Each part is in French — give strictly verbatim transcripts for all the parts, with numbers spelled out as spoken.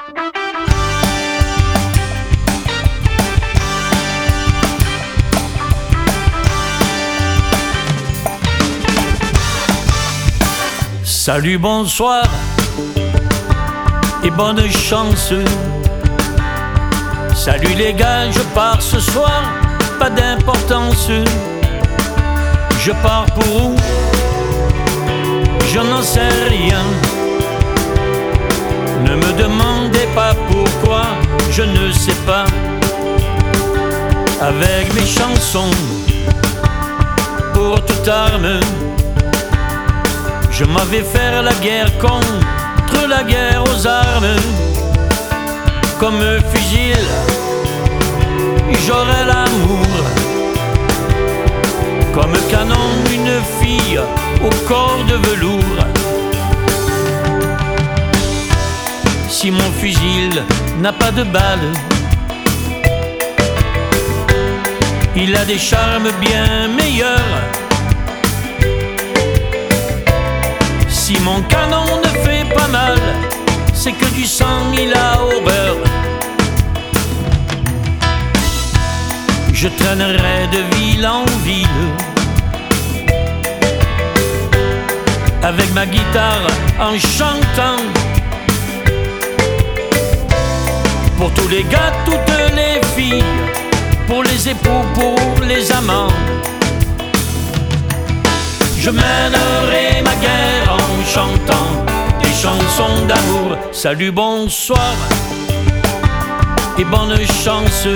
Salut, bonsoir et bonne chance. Salut les gars, je pars ce soir, pas d'importance. Je pars pour où? Je n'en sais rien. Ne me demandez pas pourquoi, je ne sais pas. Avec mes chansons, pour toute arme, je m'en vais faire la guerre contre la guerre aux armes. Comme fusil, j'aurai l'amour. Comme canon, une fille au corps de velours. Si mon fusil n'a pas de balle, il a des charmes bien meilleurs. Si mon canon ne fait pas mal, c'est que du sang il a au beurre. Je traînerai de ville en ville avec ma guitare en chantant. Pour tous les gars, toutes les filles, pour les époux, pour les amants. Je mènerai ma guerre en chantant des chansons d'amour. Salut, bonsoir et bonne chance.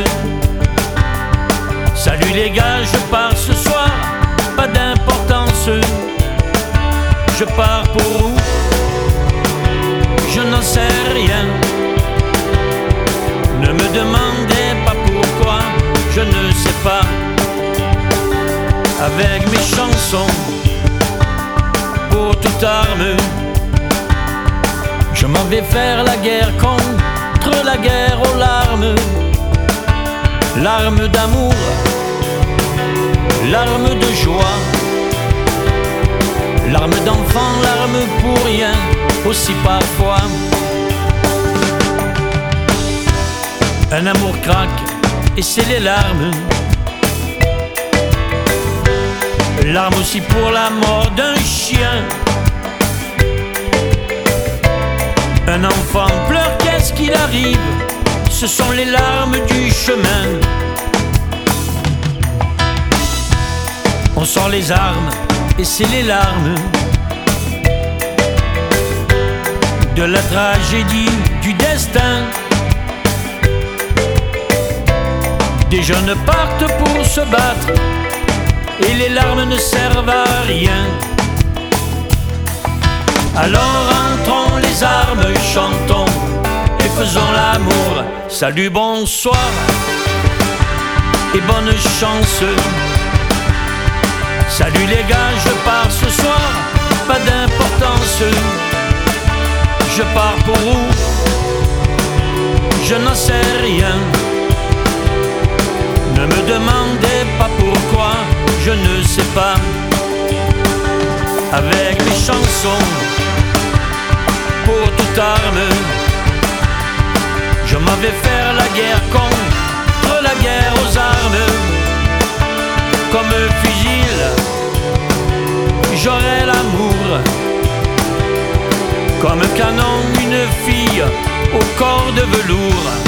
Salut les gars, je pars ce soir, pas d'importance. Je pars pour où? Je n'en sais rien. Ne me demandez pas pourquoi, je ne sais pas. Avec mes chansons, pour toute arme, je m'en vais faire la guerre contre la guerre aux larmes. Larmes d'amour, larmes de joie, larmes d'enfant, larmes pour rien, aussi parfois. Un amour craque et c'est les larmes. Larmes aussi pour la mort d'un chien. Un enfant pleure, qu'est-ce qu'il arrive? Ce sont les larmes du chemin. On sort les armes et c'est les larmes de la tragédie du destin. Des jeunes partent pour se battre et les larmes ne servent à rien. Alors entrons les armes, chantons et faisons l'amour. Salut, bonsoir et bonne chance. Salut les gars, je pars ce soir, pas d'importance. Je pars pour où? Je n'en sais rien. Ne me demandez pas pourquoi, je ne sais pas. Avec mes chansons, pour toute arme, je m'en vais faire la guerre contre la guerre aux armes. Comme fusil, j'aurai l'amour. Comme canon, une fille au corps de velours.